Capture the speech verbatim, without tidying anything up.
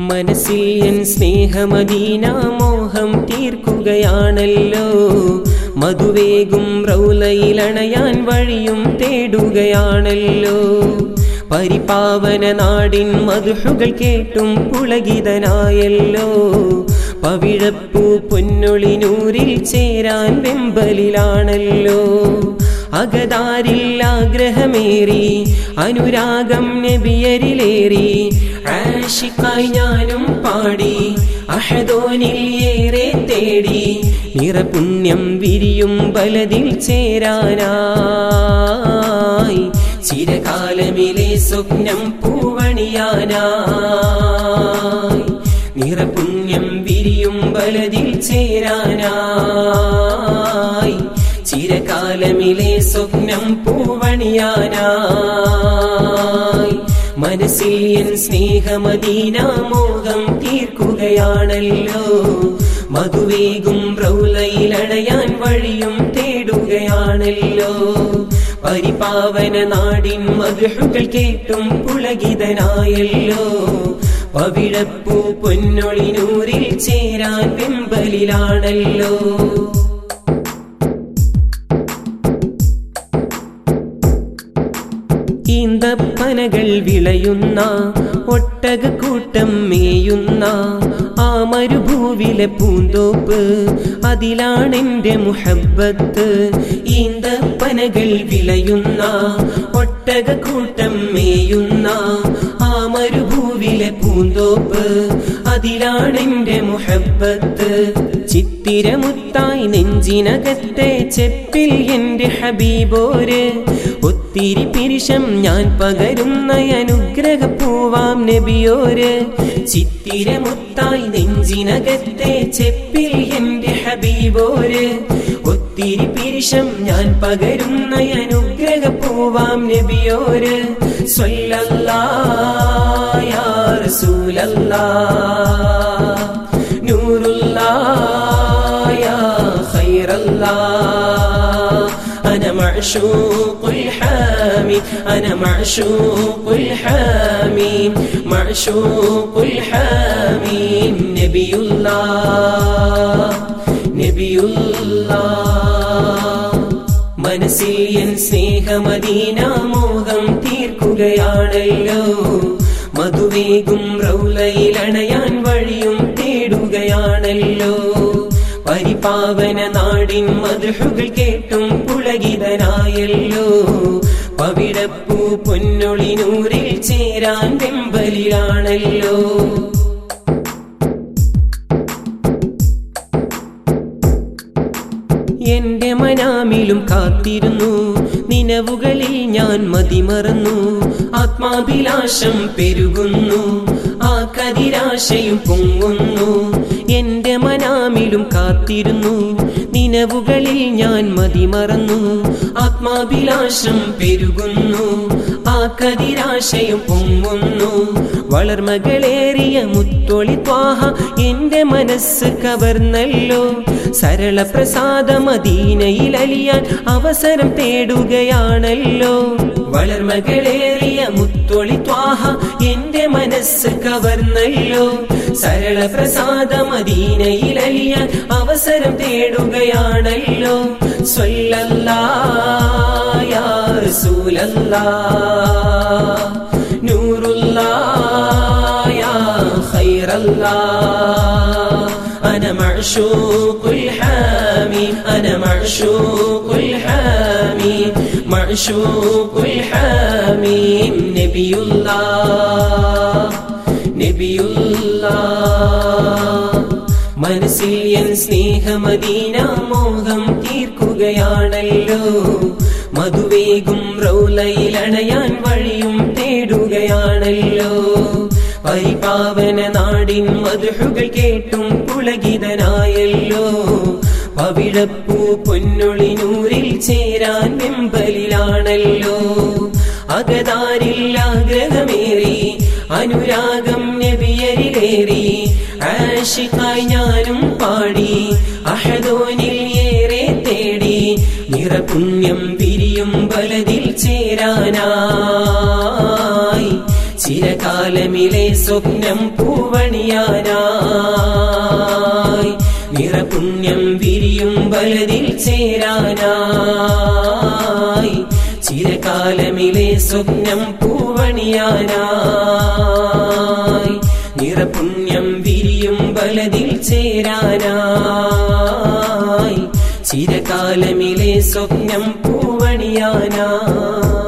മനസ്സിൽ എൻ സ്നേഹമദീന മോഹം തീർക്കുകയാണല്ലോ. മധുവേകും റൗലയിലണയാൻ വഴിയും തേടുകയാണല്ലോ. പരിപാവന നാടിൻ മദ്ഹുകൾ കേട്ടും പുളകിതനായല്ലോ. പവിഴപ്പൂ പൊന്നൊളിനൂരിൽ ചേരാൻ വെമ്പലിലാണല്ലോ. അകതാരിൽ ആഗ്രഹമേറി അനുരാഗം നബിയരിലേറി ആശിഖായി ഞാനും പാടി അഹദോനിൽ ഏറെ തേടി നിറപുണ്യം വിരിയും ബലദിൽ ചേരാനായി ചിരകാലമിലെ സ്വപ്നം പൂവണിയാനായി നിറപുണ്യം വിരിയും ബലദിൽ ചേരാനായി ചിരകാലമിലെ സ്വപ്നം പൂവണിയാനായി മനസ്സിൽ എൻ സ്നേഹമദീന മോഹം തീർക്കുകയാണല്ലോ. മധുവേകും റൗലയിലണയാൻ വഴിയും തേടുകയാണല്ലോ. പരിപാവന നാടിൻ മദ്ഹുകൾ കേട്ടും പുളകിതനായല്ലോ. പവിഴപ്പൂ പൊന്നൊളിനൂരിൽ ചേരാൻ വെമ്പലിലാണല്ലോ. ഈന്തപ്പനകൾ വിളയുന്ന ഒട്ടകക്കൂട്ടം മേയുന്ന ആ മരുഭൂവിലെ പൂന്തോപ്പ് അതിലാണെന്റെ മുഹബ്ബത്ത്. ഈന്തപ്പനകൾ വിളയുന്ന ഒട്ടകക്കൂട്ടം മേയുന്ന ആ മരുഭൂവിലെ പൂന്തോപ്പ് അതിലാണെന്റെ മുഹബ്ബത്ത്. ചിത്തിരമുത്തായി നെഞ്ചിനകത്തെ ചെപ്പിൽ എന്റെ ഹബീബോര് ഒത്തിരി പിരിശം ഞാൻ പകരുന്ന അനുഗ്രഹപ്പൂവാം നബിയോര്. ചിത്തിരമുത്തായി നെഞ്ചിനകത്തെ ചെപ്പിൽ എന്റെ ഹബീബോര് ഒത്തിരി പിരിശം ഞാൻ പകരുന്ന അനുഗ്രഹപ്പൂവാം നബിയോര്. സ്വല്ലല്ലാഹ് യാ റസൂലല്ലാഹ് നൂറുല്ലാഹ് യാ ഖൈറല്ലാഹ് أنا معشوق الحامي أنا معشوق الحامي معشوق الحامي نبي الله نبي الله മനസ്സിൽ എൻ സ്നേഹമദീന മോഹം തീർക്കുകയാണല്ലോ. മധുവേകും റൗലയിലണയാൻ വഴിയും തേടുകയാണല്ലോ. പരിപാവന നാടിൻ മദ്ഹുകൾ കേട്ടും പുളകിതനായല്ലോ. പവിഴപ്പൂ പൊന്നൊളിനൂരിൽ ചേരാൻ വെമ്പലിലാണല്ലോ. എന്റെ മനാമിലും കാത്തിരുന്നു നിനവുകളിൽ ഞാൻ മതിമറന്നു. ആത്മാഭിലാഷം പെരുകുന്നു ആ കതിരാശയും പൊങ്ങുന്നു. എന്റെ മനാമിലും കാത്തിരുന്നു നിനവുകളിൽ ഞാൻ മതിമറന്നു. ആത്മാഭിലാഷം പെരുകുന്നു ആ കതിരാശയും പൊങ്ങുന്നു. വളർമകളേറിയ മുത്തൊളി ത്വാഹ എന്റെ മനസ്സ് കവർന്നല്ലോ. സരള പ്രസാദ മദീനയിൽ അലിയാൻ അവസരം തേടുകയാണല്ലോ. വളർമകളേറിയ മുത്തൊളി ത്വാഹ എന്റെ മനസ്സ് കവർന്നല്ലോ. സരള പ്രസാദ മദീനയിൽ അലിയാൻ അവസരം തേടുകയാണല്ലോ. സ്വല്ലല്ലാഹ് യാ റസൂലല്ലാഹ് നൂറുല്ലാഹ് യാ ഖൈറല്ലാഹ് أنا معشوق الحامي أنا معشوق الحامي معشوق الحامي نبي الله نبي الله മനസ്സിൽ എൻ സ്നേഹമദീന മോഹം തീർക്കുകയാണല്ലോ. മധുവേകും റൗലയിലണയാൻ വഴിയും തേടുകയാണല്ലോ. പരിപാവന നാടിൻ മദ്ഹുകൾ കേട്ടും പുളകിതനായല്ലോ. പവിഴപ്പൂ പൊന്നൊളിനൂരിൽ ചേരാൻ വെമ്പലിലാണല്ലോ. അകതാരിൽ ആഗ്രഹമേറി അനുരാഗം നബിയരിലേറി ആശിഖായി ഞാനും പാടി അഹദോനിൽ ഏറെ തേടി നിറപുണ്യം വിരിയും ബലദിൽ ചേരാനായി ചിരകാലമിലെ സ്വപ്നം പൂവണിയാനായി നിറപുണ്യം വിരിയും ബലതിൽ ചേരാനായി ചിരകാലമിലെ സ്വപ്നം പൂവണിയാനായി നിറപുണ്യം വിരിയും ബലതിൽ ചേരാനായി ചിരകാലമിലെ സ്വപ്നം പൂവണിയാനായി